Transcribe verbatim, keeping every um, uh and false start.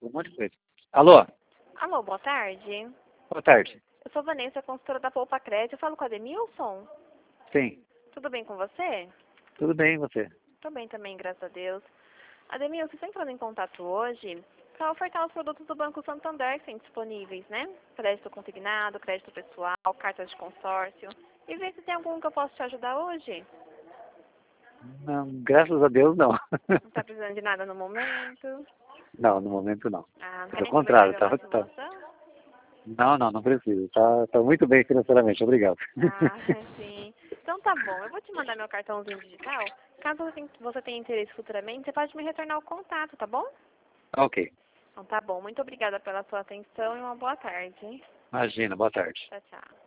Um monte de coisa. Alô? Alô, boa tarde. Boa tarde. Eu sou Vanessa, consultora da Poupa Crédito. Eu falo com a Ademilson? Sim. Tudo bem com você? Tudo bem, e você? Tô bem também, graças a Deus. Ademilson, você está entrando em contato hoje para ofertar os produtos do Banco Santander que têm disponíveis, né? Crédito consignado, crédito pessoal, cartas de consórcio. E ver se tem algum que eu posso te ajudar hoje. Não, graças a Deus, não. Não está precisando de nada no momento? Não, no momento não. Ah, não quer Pelo nem conversar contrário, sobre tá, uma tá. simulação? Não, não, não preciso. Tá, tá muito bem financeiramente, obrigado. Ah, sim. Então tá bom, eu vou te mandar meu cartãozinho digital. Caso você tenha você tenha interesse futuramente, você pode me retornar o contato, tá bom? Ok. Então tá bom, muito obrigada pela sua atenção e uma boa tarde. Imagina, boa tarde. Tchau, tchau.